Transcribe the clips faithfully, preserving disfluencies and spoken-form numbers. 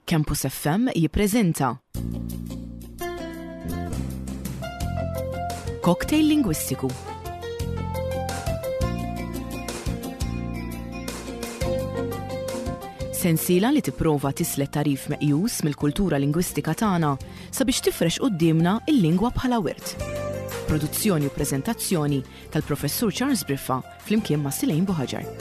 Campus F M jippreżenta Cocktail Lingwistiku. Sensiela li tipprova tislet tarif meqjus mill-kultura lingwistika tagħna sabiex tifrex qudiemna il-lingwa bħala wirt. Produzzjoni u preżentazzjoni tal-Professur Charles Briffa flimkien ma' Silejn Buħaġar.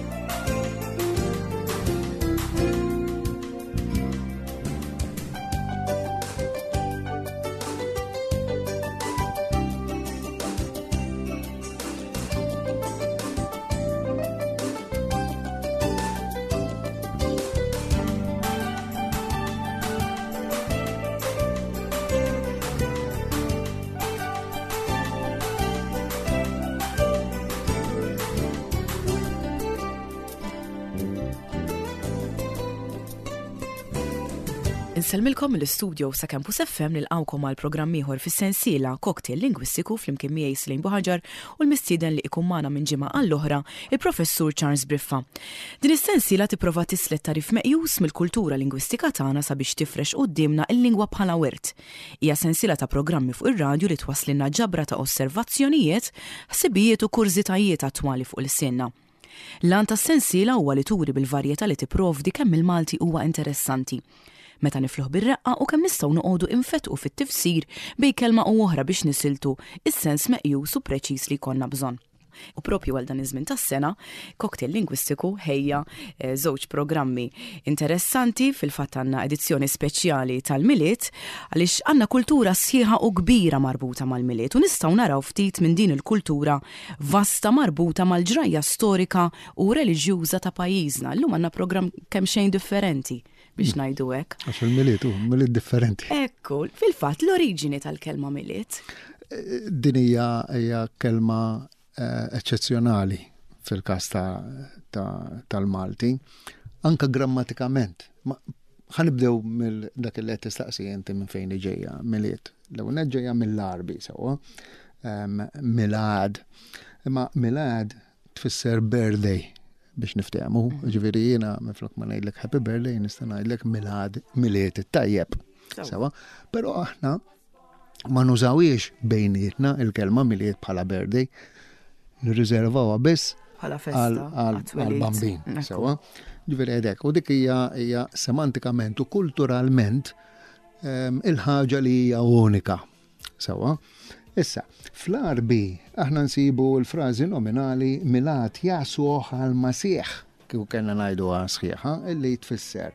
Inselmilkom mill-istudio sa' Campus F M nilqawkom għal programm ieħor fis-sensiela Cocktail Lingwistiku flimkien miegħi Silejn Buħaġar u l-mistieden li ikun magħna minn ġimgħa għall-oħra il-Professur Charles Briffa. Din is-sensiela tipprova tislet tarif meqjus mill-kultura lingwistika tagħna sabiex tifrex qudiemna l-lingwa bħala wirt. Hija sensiela ta' programmi fuq ir-radju li twasslilna ġabra ta' osservazzjonijiet, ħsibijiet u kurżitajiet attwali fuq il-sinna. L-għan tas-sensiela huwa li turi bil-varjetà li tipprovdi kemm il-Malti huwa interessanti. Meta nifluħ bir-reqqa u kemm nistgħu noqogħdu infetqu fit-tifsir bejn kelma u oħra biex nisiltu is-sens meqjus u preċiż li jkollna bżonn. U propju għal dan iż-żmien tas-sena, Cocktail Lingwistiku ħejja eh, żewġ programmi interessanti fil-fatt għandna edizzjoni speċjali tal-miliet għaliex għandna kultura sħiħa u kbira marbuta mal-miliet u nistgħu naraw ftit minn din il-kultura vasta marbuta mal-ġrajja storika u reliġjuża ta' pajjiżna. Llum għandna programm kemm xejn differenti biex ngħidu hekk. Għax il-miliet hu miliet differenti. Ekku, fil-fatt l-oriġini tal-kelma miliet. Din hija hija kelma eċċezzjonali fil-każ tal-Malti, anke grammatikament. Ħanibdew mill dak li qed tistaqsi inti minn fejn ġejja miliet. L-ewwel ġejja mill-Arbi sewwa, milad. Imma milad tfisser birthday biex niftehmu, ġifieri jiena minflok ma ngħidlek happy birthday nista' ngħidlek milad miliet it-tajjeb. Sewa, però aħna ma nużawiex bejnietna il-kelma miliet bħala birthday, nirriservawha biss għall-bambin. Sewa, ġifieri hekk. U dik hija hija semantikament u kulturalment il-ħaġa li hija unika. Sewa. Issa, fl-Arbi aħna nsibu l-frażi nominali milad Jasuh għal-Masieħ, kieku kellna ngħiduha sħiħa, illi tfisser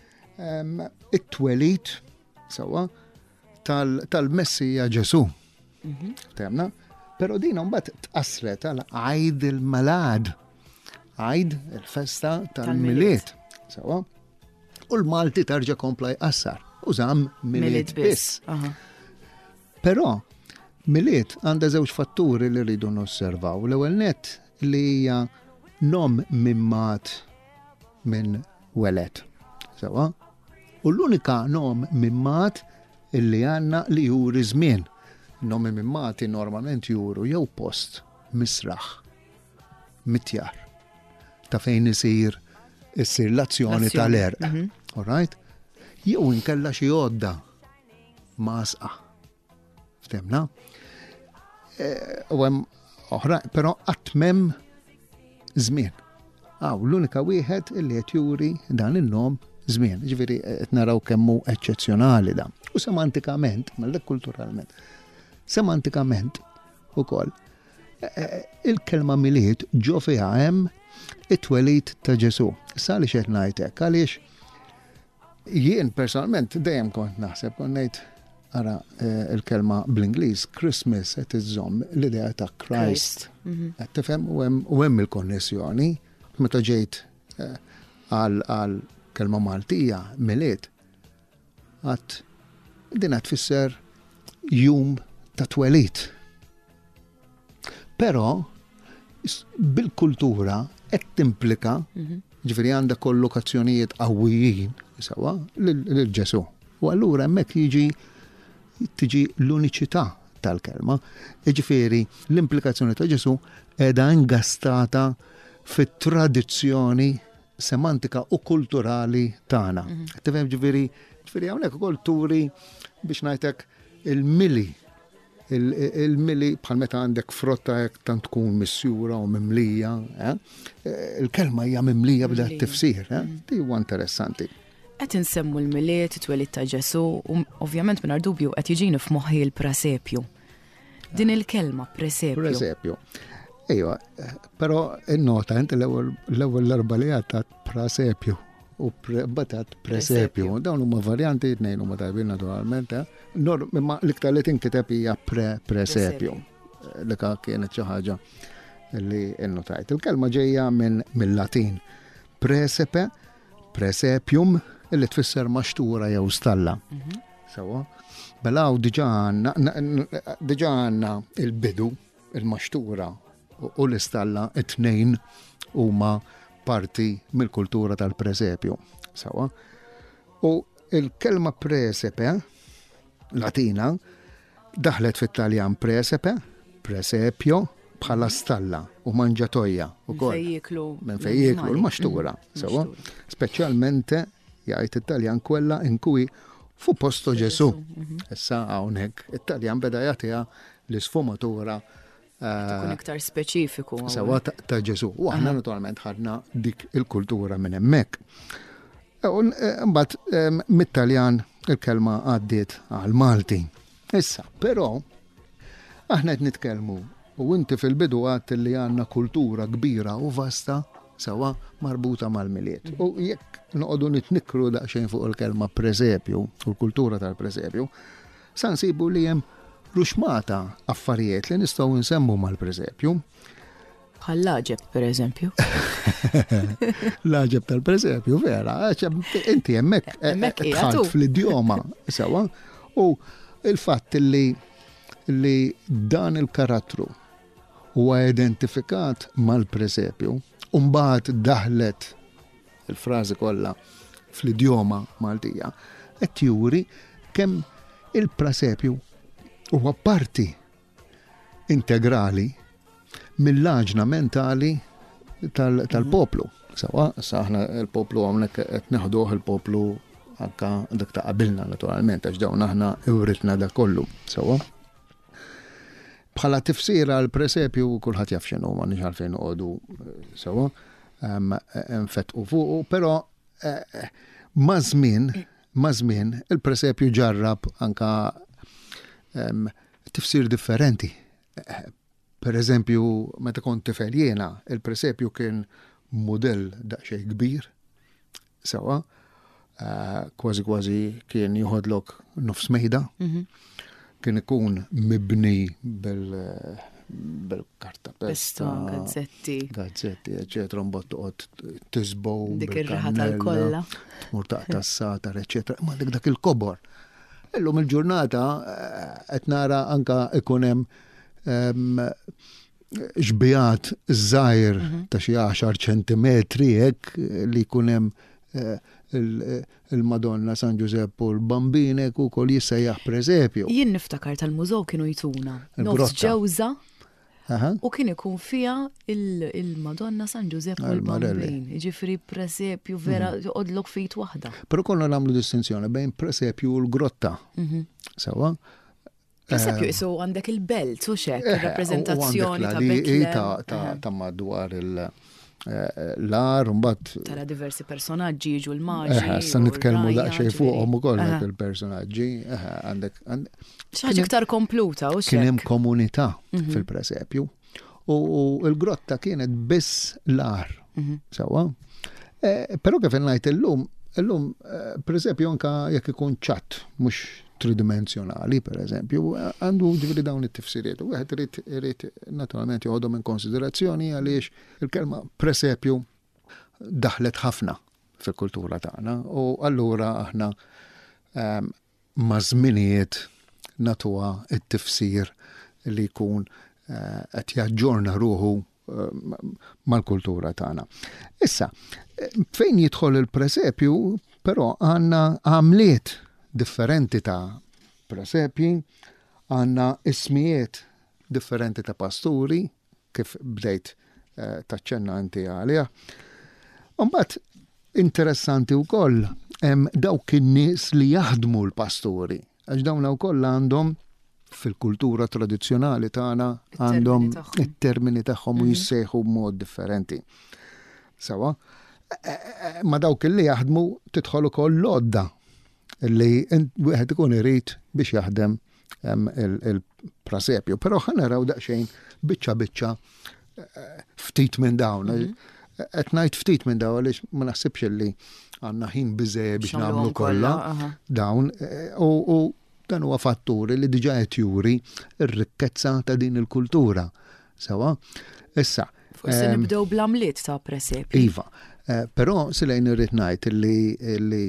it-twelid sewwa tal-Messija Ġesu. Temna? Però din mbagħad tqassret għal Għid il-Malad. Għid il-festa tal-miliet. Sewwa. U l-Malti tarġa' kompla jqassar. Użam miliet biss. Però miliet għandha żewġ fatturi li rridu nosservaw. L-ewwel nett li hija nom mimmat minn weled. Sewwa? U l-unika nom mimmat illi għandna li juri żmien. Nomi mimmati normalment juru jew post misraħ, mitjar, ta' fejn isir issir l-azzjoni tal-erq. All right? Jew inkella xi għodda masqa. Ftemna? U hemm oħra, però qatt m'hemm żmien. Aw, l-unika wieħed illi qed juri dan in-nom żmien. Ġifieri qed naraw kemm hu eċċezzjonali dan. U semantikament, mal kulturalment, semantikament ukoll il-kelma miliet ġo fiha hemm it-twelid ta' Ġesu. Issa li xed ngħid hekk għaliex jien personalment dejjem kont naħseb kont ngħid ara il-kelma bl-Ingliż Christmas qed iżomm l-idea ta' Christ. Qed tifhem u hemm il-konnessjoni meta ġejt għal kelma Maltija miliet għad din qed tfisser jum ta' twelid. Però bil-kultura qed timplika ġifieri għandha kollokazzjonijiet qawwijin sewwa lil Ġesu. U allura hemmhekk jiġi tiġi l-uniċità tal-kelma. Ġifieri l-implikazzjoni ta' Ġesu qiegħda ingastata fit-tradizzjoni semantika u kulturali tagħna. Tifhem ġifieri, ġifieri hawnhekk ukoll turi biex ngħidlek il-mili il-mili bħal meta għandek frotta jekk tant tkun missjura u mimlija, il-kelma hija mimlija b'da tifsir, di huwa interessanti. Qed insemmu l-miliet, it-twelid ta' Ġesu, u ovvjament mingħajr dubju qed jiġini f'moħħi l-presepju. Din il-kelma presepju. Presepju. Ejwa, però innota inti l-ewwel l-erba' li għatat presepju u batat presepju. Dawn huma varjanti tnejn huma tajbin naturalment, imma l-iktar li tinkiteb hija pre-presepju. Li kienet xi ħaġa li innotajt. Il-kelma ġejja minn mill-Latin presepe, presepium, illi tfisser maxtura jew stalla. Sewa. Belaw diġà għandna il-bidu, il-maxtura u l-istalla it-tnejn huma parti mill-kultura tal-presepju. Sawa? U il-kelma presepe, latina, daħlet fit-Taljan presepe, presepio, bħala stalla u manġatoja. Minn fejjiklu l-maxtura. Sawa? Speċjalmente jgħid it-Taljan kwella in cui fu posto Ġesu. Issa hawnhekk it-Taljan beda jagħtiha l-isfumatura tkun iktar speċifiku. Sawa ta' Ġesu. U aħna naturalment ħadna dik il-kultura minn hemmhekk. Imbagħad mit-Taljan il-kelma għaddiet għal Malti. Issa, però aħna qed nitkellmu u inti fil-bidu għadt li għandna kultura kbira u vasta sawa marbuta mal-miliet. U jekk noqogħdu nitnikru daqsxejn fuq il-kelma presepju u l-kultura tal-presepju, sa nsibu li hemm ruxmata affarijiet li nistgħu nsemmu mal-presepju. Bħal l-aġeb, per eżempju. L-aġeb tal-presepju, vera, inti hemmhekk tħadd fl-idjoma, sewa, u il-fatt li li dan il-karattru huwa identifikat mal-presepju, u mbagħad daħlet il-frażi kollha fl-idjoma Maltija, qed juri kemm il-presepju huwa parti integrali mill-laġna mentali tal-poplu. Sawa, saħna il-poplu hawnhekk qed neħduh il-poplu anke dak ta' qabilna naturalment għax dawn aħna ewritna dak kollu. Sawa. Bħala tifsira l-presepju kulħadd jaf x'inhu ma nix għalfejn noqogħdu sawa nfettqu fuqu, però ma' żmien ma' żmien il-presepju ġarrab anke Um, tifsir differenti. Per eżempju, meta kont tifel jiena, il-presepju kien modell daqsxejn kbir, sewa, kważi kważi kien joħodlok nofs mejda, kien ikun mibni bil bil-karta pesta, gazzetti, gazzetti, eccetera, mbagħad toqgħod tisbow dik ir-raħa tal-kollha, tmur taqtas-satar, eccetera, ma dik dak il-kobor. Illum il-ġurnata qed nara anka ikun hemm ġbijat żgħir ta' xi għaxar ċentimetri hekk li jkun hemm il-Madonna San Giuseppe u l-Bambinek ukoll jissejjaħ presepju. Jien niftakar tal-mużew kienu jtuna nofs ġewża u kien ikun fiha il-Madonna San Giuseppe u l-Bambin. Jiġifieri presepju vera joqgħodlok fit waħda. Però konna nagħmlu distinzjoni bejn presepju u l-grotta. Sewa? Presepju isu għandek il-belt u xek, rappreżentazzjoni ta' Betlem. Ta' madwar il- l-ar, mbagħad tara diversi personaġġi jiġu l-maġi. Sa nitkellmu daqsxejn fuqhom ukoll il-personaġġi. Għandek xi ħaġa iktar kompluta u xek. Kien hemm komunità fil-presepju u l-grotta kienet biss l-ar. Sewwa. Però kif ngħid illum, illum presepju anke jekk ikun ċatt mhux tridimensjonali, per eżempju, għandu ġifiri dawn it-tifsiriet. U għed irrit naturalment joħodhom in konsiderazzjoni għaliex il-kelma presepju daħlet ħafna fil-kultura tagħna u allura aħna ma' żminijiet natuha it-tifsir li jkun qed jaġġorna ruħu mal-kultura tagħna. Issa, fejn jidħol il-presepju, però għandna għamliet differenti ta' presepji, għanna ismijiet differenti ta' pasturi, kif bdejt taċċenna inti għalija. Mbagħad interessanti wkoll hemm dawk in-nies li jaħdmu l-pastori, għax dawn wkoll għandhom fil-kultura tradizzjonali tagħna għandhom it-termini tagħhom u jissejħu b'mod differenti. Sawa? Ma dawk li jaħdmu tidħol ukoll lodda li wieħed ikun irid biex jaħdem il-prasepju. Però ħa naraw daqsxejn biċċa biċċa ftit minn dawn. Qed ngħid ftit minn dawn għaliex ma naħsibx li għandna ħin biżejjed biex nagħmlu kollha dawn u dan huwa fatturi li diġà qed juri r-rikkezza ta' din il-kultura. Sawa? Issa. Forsi nibdew bl-għamliet ta' presepju. Iva. Però silejn irrid ngħid li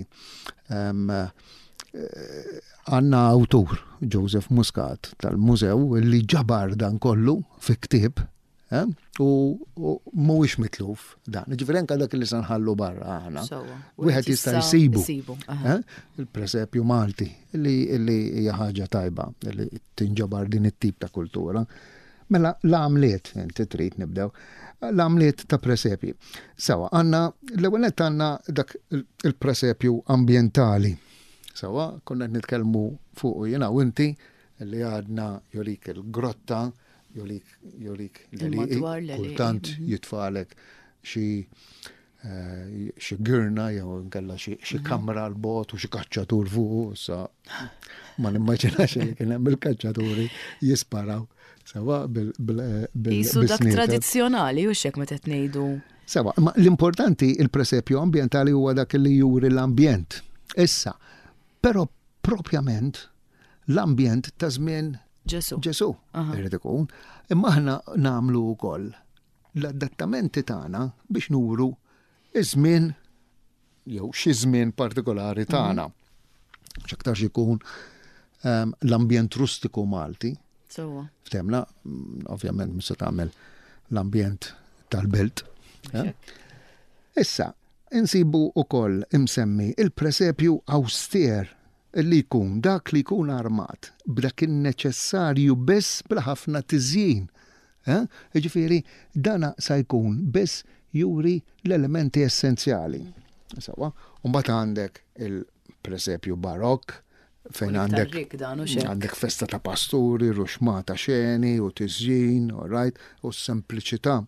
għandna awtur Joseph Muscat tal-mużew li ġabar dan kollu fi ktieb u mhuwiex mitluf dan. Ġifieri anke dak li se nħallu barra aħna. Wieħed jista' jsibu il-presepju Malti li hija ħaġa tajba li tinġabar din it-tip ta' kultura. Mela l-għamliet, inti trid nibdew, l-għamliet ta' presepji. Sawa, għandna l-ewwel nett għandna dak il-presepju ambjentali. Sawa, konna nitkellmu fuq jiena u inti li għadna jorik il-grotta jolik jolik li kultant jitfalek xi xi girna jew nkella xi kamra l-bot u xi kaċċatur fuq sa ma nimmaġinax li kien hemm il-kaċċaturi jisparaw sewa bil bil Isu dak tradizzjonali u x'hekk meta qed ngħidu. Sewa, ma l-importanti il-presepju ambjentali huwa dak li juri l-ambjent. Issa, però propjament l-ambjent ta' żmien Ġesu. Ġesu, irrid ikun. Imma aħna nagħmlu wkoll l-adattamenti tagħna biex nuru iż-żmien jew xi żmien partikolari tagħna. X'aktarx ikun l-ambjent rustiku Malti. Sewwa. Ftemna, ovvjament mhux se tagħmel l-ambjent tal-belt. Issa, insibu wkoll imsemmi il-presepju awster li jkun dak li jkun armat b'dak in-neċessarju biss bla ħafna tiżjien. Jiġifieri dana sa jkun biss juri l-elementi essenzjali. Sawa, u mbagħad għandek il-presepju barokk fejn għandek għandek festa ta' pasturi, ruxmata xeni u tiżjien, all right, u s-sempliċità.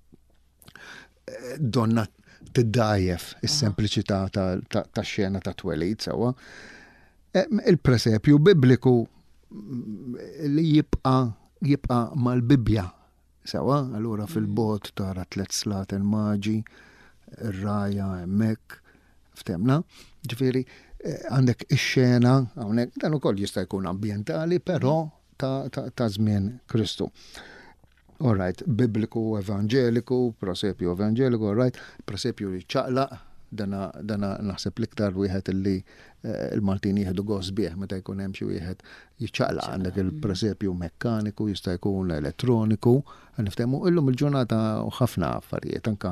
Donna tiddajjef is-sempliċità ta' xena ta' twelid, sawa. Il-presepju bibliku li jibqa jibqa mal-Bibja. Sawa, allura fil-bot tara tliet slaten maġi, ir-raja hemmhekk, ftemna. Ġifieri għandek ix-xena hawnhekk dan ukoll jista' jkun ambjentali, però ta' żmien Kristu. All right, bibliku, evangeliku, presepju evangeliku, all right, presepju li ċaqlaq, dana dana naħseb l-iktar wieħed illi il-Maltin jieħdu gost bih meta jkun hemm xi wieħed jiċċaqlaq għandek il-presepju mekkaniku, jista' jkun elettroniku, niftehmu illum il-ġurnata ħafna affarijiet anka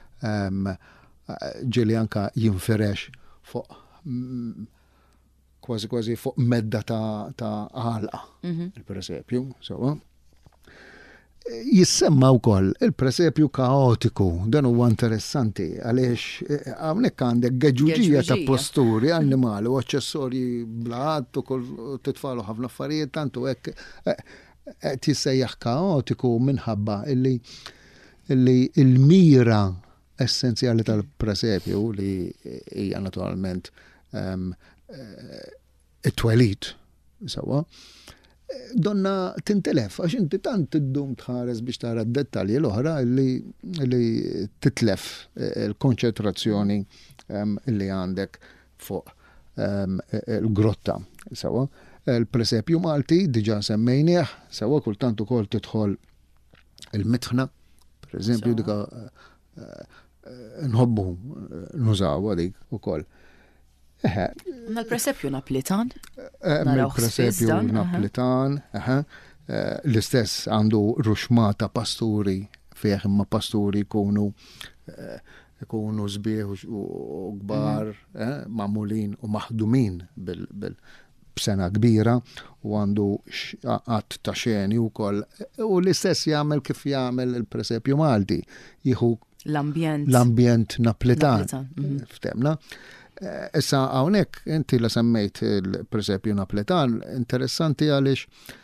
ġieli anka jinferex fuq kważi kważi fuq medda ta' għalqa il-presepju, so jissemma wkoll il-presepju kaotiku, dan huwa interessanti għaliex hawnhekk għandek geġuġija ta' posturi annimali u aċċessorji blat u kull titfalu ħafna affarijiet tantu hekk qed jissejjaħ kaotiku minħabba illi illi il-mira essenzjali tal-presepju li hija naturalment it-twelid sewwa. Donna tintelef, għax inti tant tiddum tħares biex tara d-dettalji l-oħra li titlef il-konċentrazzjoni li għandek fuq il-grotta. Sawa, il-presepju Malti diġà semmejnieh, sawa kultant ukoll tidħol il-mitħna, per eżempju dika nħobbu nużaw dik ukoll. Mal-presepju Naplitan? Mal-presepju Naplitan, l-istess għandu ruxmata pasturi, fieħ imma pasturi kunu ikunu sbieħ u gbar, mamulin u maħdumin b'sena kbira u għandu għat ta' xeni u koll. U l-istess jagħmel kif jagħmel il-presepju Malti. Jieħu L-ambjent. L-ambjent naplitan. Naplitan, mhm. Ftemna. Eh, Issa hawnhekk inti la semmejt il-presepju naplitan interessanti għaliex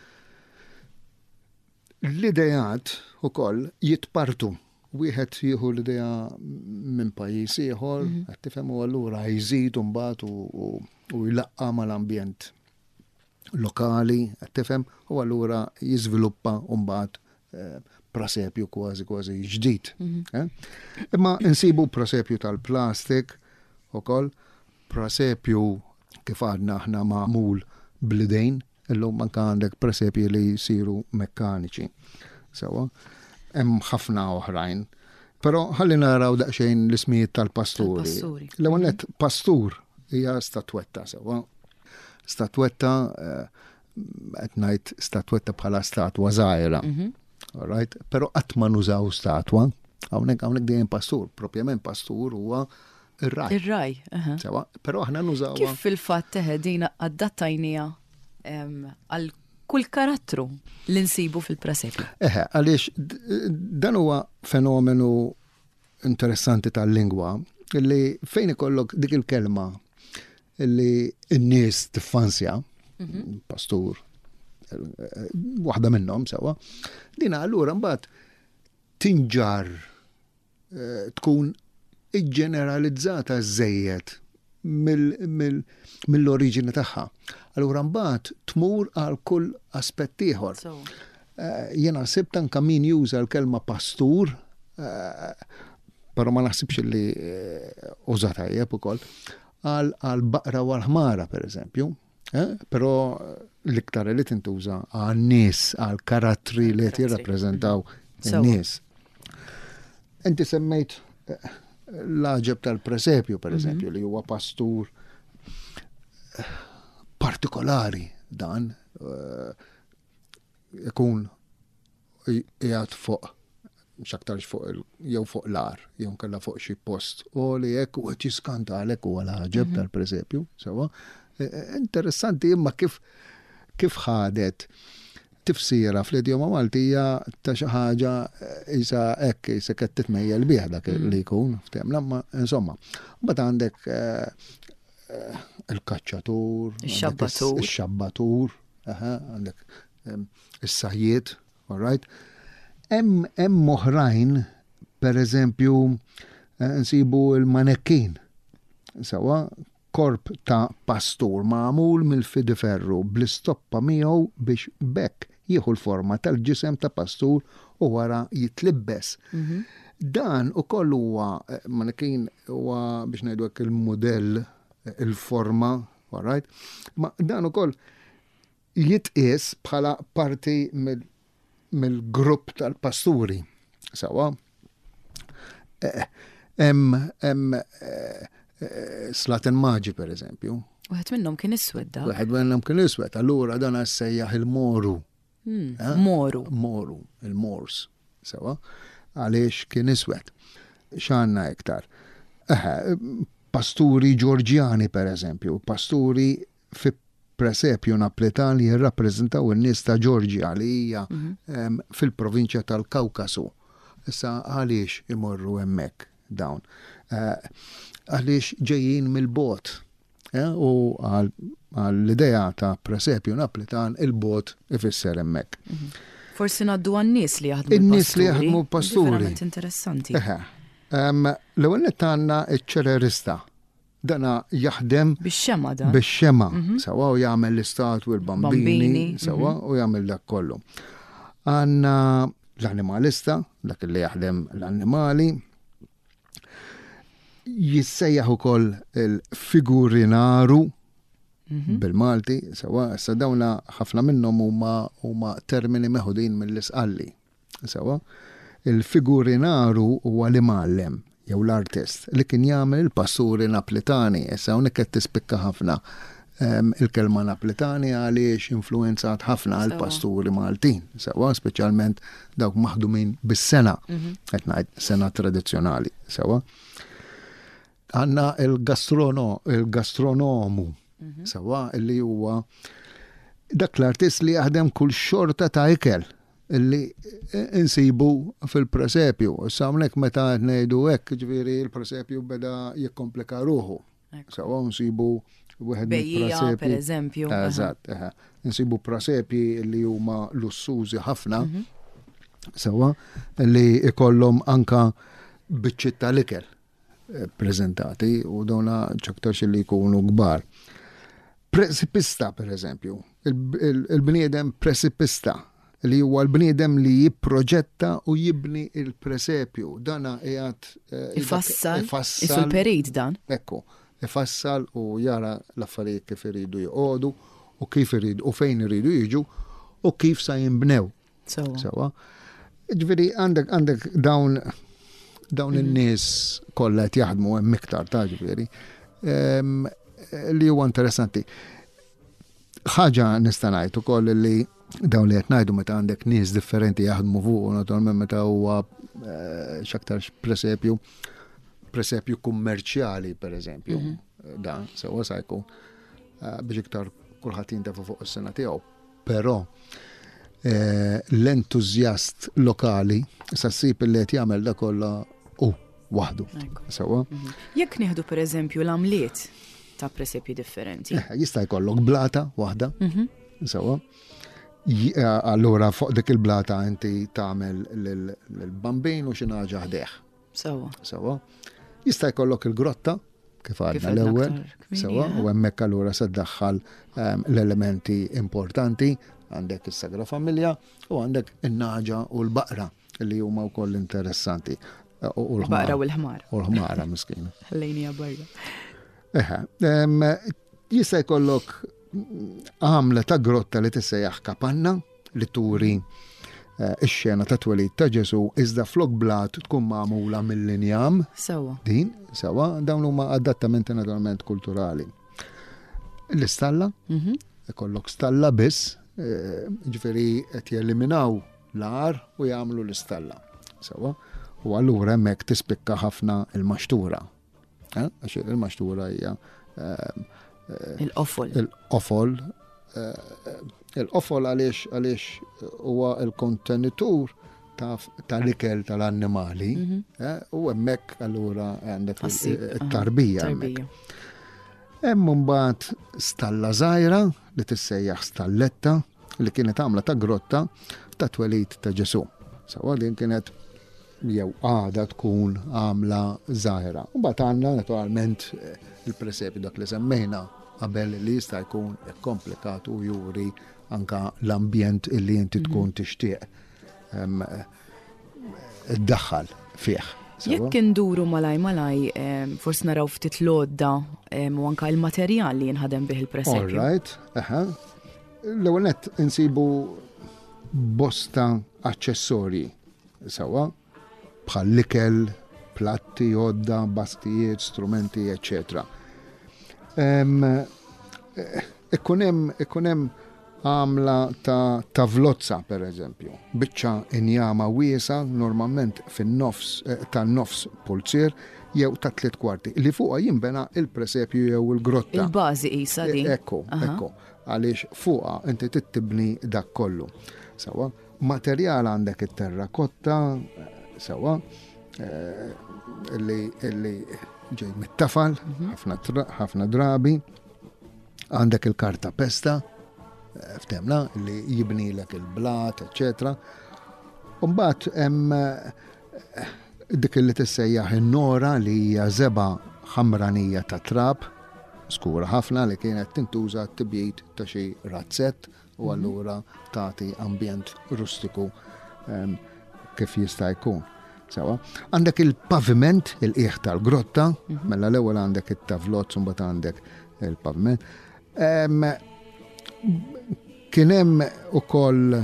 l-idejat ukoll jitpartu. Wieħed jieħu l-idea minn pajjiż ieħor, qed tifhem u allura jżid imbagħad u jlaqqa mal-ambjent lokali, qed tifhem u allura jiżviluppa mbagħad presepju kważi kważi ġdid. Imma insibu presepju tal-plastik ukoll, presepju kif għadna aħna magħmul bl-idejn, illum anke għandek presepji li jsiru mekkaniċi. Sewa, hemm ħafna oħrajn. Però ħalli naraw daqsxejn l-ismijiet tal-pasturi. L-ewwel nett pastur hija statwetta sewa. Statwetta qed ngħid statwetta bħala statwa żgħira. All right? Però qatt ma nużaw statwa. Hawnhekk hawnhekk dejjem pastur, propjament pastur huwa ir-raj. Ir-raj. Sewa, però aħna nużawha. Kif fil-fatt teħedina adattajnija għal kull karattru li nsibu fil-presepju. Eħe, għaliex dan huwa fenomenu interessanti tal-lingwa li fejn ikollok dik il-kelma li n-nies tiffansja, pastur, waħda minnhom sewa, dina allura mbagħad tinġar tkun iġġeneralizzata żejjed mill-oriġini tagħha. Allura mbagħad tmur għal kull aspett ieħor. Jiena sibt anke min juża l-kelma pastur, però ma naħsibx li uża tajjeb ukoll, għal baqra u għal-ħmara pereżempju, però l-iktar li tintuża għan-nies, għal karattri li qed jirrappreżentaw in-nies. Inti semmejt l-aġeb tal-presepju pereżempju li huwa pastur partikolari dan ikun jgħat fuq xaktarx fuq jew fuq l-ar, jew kalla fuq xi post u li hekk u qed jiskanta għalhekk huwa l-ħaġeb tal-presepju, sewa. Interessanti imma kif kif ħadet tifsira fl-idjoma Maltija ta' xi ħaġa isa hekk isa qed titmejjel bih dak li jkun, ftemna, ma insomma. Mbagħad għandek il-kaċċatur, il-xabbatur, il-xabbatur, għandek is-sajjiet, all right? Hemm oħrajn, pereżempju, nsibu il-manekkin. Sewa, korp ta' pastur magħmul mill-fidiferru bl-istoppa miegħu biex bekk jieħu l-forma tal-ġisem ta' pastur u wara jitlibbes. Dan ukoll huwa manekkin huwa biex ngħidu hekk il-mudell il-forma, all right? Ma dan ukoll jitqies bħala parti mill-grupp tal-pasturi. Sewa, hemm hemm slaten maġi per eżempju. Waħed minnhom kien iswed da. Waħed minnhom kien iswed, allura dan assejjaħ il-moru. Moru. Moru, il-mors. Sewa, għaliex kien iswed. X'għandna iktar. Pasturi Ġorġjani per eżempju, pasturi fi presepju naplitan li jirrappreżentaw in-nies ta' Ġorġja li hija fil-provinċja tal-Kawkasu. Issa għaliex imorru hemmhekk dawn. Għaliex ġejjin mill-bot. U għall-idea ta' presepju naplitan il-bot ifisser hemmhekk. Forsi ngħaddu għan-nies li jaħdmu in-nies li jaħdmu pasturi. Verament interessanti. L-ewwel nett għandna ċ-ċererista. Dana jaħdem bix-xema dan. Bix-xema, sewa u jagħmel l-istatwi l-bambini, sewa u jagħmel dak kollu. Għandna l-animalista, dak li jaħdem l-annimali, jissejjaħ ukoll il-figurinaru bil-Malti, sewa, issa dawna ħafna minnhom huma huma termini meħudin mill-isqalli. Sewa, il-figurinaru huwa li mallem jew l-artist li kien jagħmel il-pasturi naplitani. Issa hawnhekk qed tispikka ħafna il-kelma naplitani għaliex influenzat ħafna għal pasturi Maltin, sewa speċjalment dawk maħdumin bis-sena, qed ngħid sena tradizzjonali, sewa. Għandna il-gastronomu, sewa, li huwa dak l-artist li jaħdem kull xorta ta' ikel. li insibu fil-presepju. Samnek meta ngħidu hekk, ġifieri il-presepju beda jikkomplika ruħu. Sawa nsibu wieħed Bejja, per eżempju. Eżatt, eħe. Nsibu presepji li huma lussużi ħafna. Sawa li ikollhom anka biċċiet tal-ikel preżentati u dawna ċaktarx li jkunu kbar. Presipista, per eżempju, il-bniedem presipista li huwa l-bniedem li jipproġetta u jibni il-presepju. Dana qiegħed ifassal, isul perid dan. Ekku, ifassal u jara l-affarijiet kif iridu joqogħdu u kif iridu u fejn iridu jiġu u kif sa jinbnew. Sewa. Ġifieri għandek għandek dawn dawn in-nies kollha qed jaħdmu hemm iktar ta' ġifieri li huwa interessanti. Ħaġa nista' ngħid ukoll li dawn li qed ngħidu meta għandek nies differenti jaħdmu fuq naturalment meta huwa x'aktar presepju presepju kummerċjali pereżempju. Dan sewa sa jkun biex iktar kulħadd jintefa' fuq is-sena tiegħu. Però l-entużjast lokali sa ssib li qed jagħmel dak kollha hu waħdu. Sewa. Jekk nieħdu pereżempju l-għamliet ta' presepji differenti. Jista' jkollok blata waħda. Sewa. Allura fuq dik il-blata inti tagħmel lill-bambin u xi ħaġa ħdeħ. Sewa. Sewa. Jista' jkollok il-grotta kif għadna l-ewwel. Sewa. U hemmhekk allura se ddaħħal l-elementi importanti għandek is-Sagra Familja u għandek in-naġa u l-baqra li huma wkoll interessanti. Il-baqra u l-ħmar. U l-ħmara miskina. Ħallejnija barra. Eħe, jista' jkollok għamla ta' grotta li tissejjaħ kapanna li turi ix-xena ta' twelid ta' Ġesu iżda flok blat tkun magħmula mill-linjam. Sewa. Din, sewa, dawn huma adattamenti naturalment kulturali. L-istalla, ikollok stalla biss, ġifieri qed jeliminaw l-ar u jagħmlu l-istalla. Sewa. U allura hemmhekk tispikka ħafna il-maxtura. Għax il-maxtura hija il-qofol. Il-qofol. Il-qofol għaliex għaliex huwa il-kontenitur tal-ikel tal-annimali u hemmhekk allura għandek it-tarbija hemmhekk. Hemm mbagħad stalla żgħira li tissejjaħ stalletta li kienet għamla ta' grotta ta' twelid ta' Ġesu. Sewa din kienet jew għada tkun għamla żgħira. U mbagħad għandna naturalment il-presepju dak li semmejna qabel li jista' jkun komplikat u juri anka l-ambjent illi inti tkun tixtieq iddaħħal fih. Jekk induru malaj malaj, forsi naraw ftit lodda u anka l-materjal li jinħadem bih il-presepju. All right, eħe. L-ewwel nett insibu bosta aċċessorji sewa bħal ikel, platti, jodda, bastijiet, strumenti, eccetera. Ikkun hemm għamla ta' tavlozza per eżempju, biċċa injama wiesa normalment fin-nofs tan-nofs pulzier jew ta' tliet kwarti li fuqha jinbena il-presepju jew il-grotta. Il-bażi qisha din. Ekku, ekku, għaliex fuqha inti tittibni dak kollu. Sewa, materjal għandek it-terrakotta, sewa, illi ġej mit-tafal, ħafna drabi, għandek il-karta pesta, ftemna, li jibnilek il-blat, eccetera. Umbat hemm dik li tissejjaħ in-nora li hija żeba ħamranija ta' trab, skura ħafna li kienet tintuża t-tibjit ta' xi razzett u allura tagħti ambjent rustiku kif jista' jkun. Sewa. Għandek il-paviment, il-qiegħ tal-grotta, mela l-ewwel għandek it-tavlot, mbagħad għandek il-paviment. Kien hemm ukoll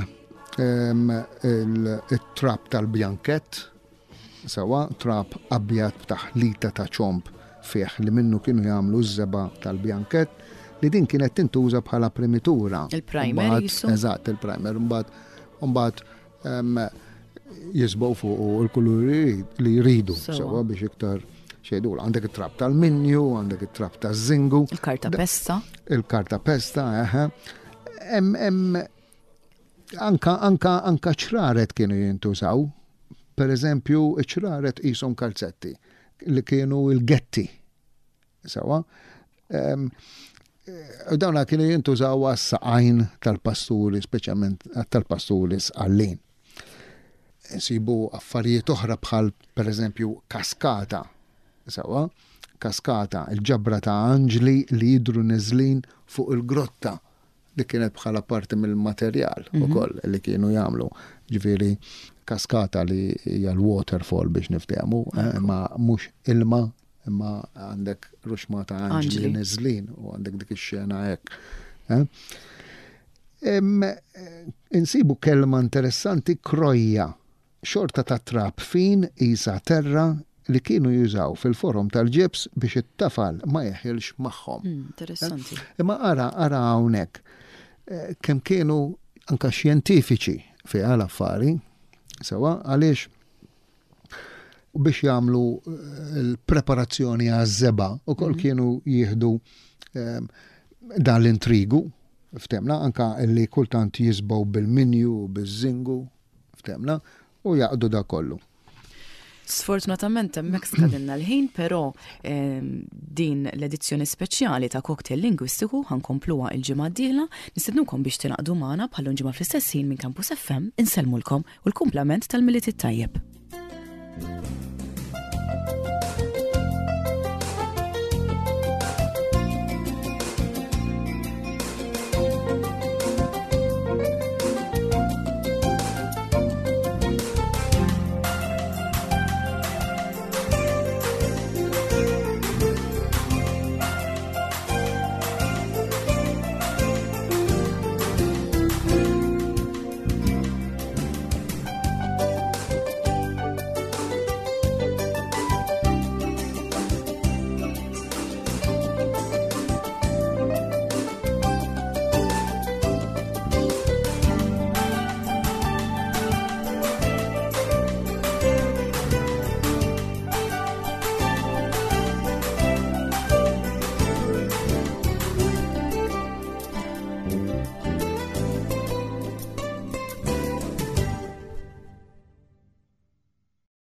il-trap tal-bjankett, sewa, trap abjad b'taħlita ta' ċomp fih li minnu kienu jagħmlu ż-żeba tal-bjankett li din kienet tintuża bħala primitura. Il-primer jissu? Eżatt, il-primer. Mbagħad jisbow fuq il-kuluri li jridu, sewa biex iktar xejdu. Għandek it-trap tal-minju, għandek it-trap tal-zingu. Il-karta pesta. Il-karta pesta, eħe. anka anka anka ċraret kienu jintużaw. Per eżempju, ċraret qishom kalzetti li kienu il-getti. Sawa? Um, dawna kienu jintużaw għas-saqajn tal-pasturi, speċjalment tal-pasturi għallin. Sibu affarijiet oħra bħal per eżempju kaskata. Sawa? Kaskata, il-ġabra ta' anġli li jidru nizlin fuq il-grotta li kienet bħala parti mill-materjal mm -hmm. ukoll li kienu jagħmlu. Ġifieri kaskata li hija l-waterfall biex niftehmu, eh, ma mhux ilma, imma għandek ruxma ta' anġli nizlin u għandek dik ix-xena hekk. Eh? Insibu kelma interessanti krojja, xorta ta' trab fin isa terra li kienu jużaw fil-forum tal-ġibs biex it-tafal ma jeħilx magħhom. Mm, interessanti. Imma ara ara hawnhekk kemm kienu anka xjentifiċi fi għal affari, sewa għaliex biex jagħmlu l-preparazzjoni għaż-żeba ukoll kienu jieħdu dan l-intrigu, ftemna, anka li kultant jisbaw bil-minju, bil-zingu, ftemna, u jaqdu da kollu. Sfortunatament hemmhekk skadilna l-ħin, però eh, din l-edizzjoni speċjali ta' Cocktail Lingwistiku ħankompluha il-ġimgħa d-dieħla, nistednukom biex tinaqdu magħna bħallu ġimgħa fl-istess ħin minn Campus F M, insellmulkom u l-kumplament tal-Miliet it-tajjeb.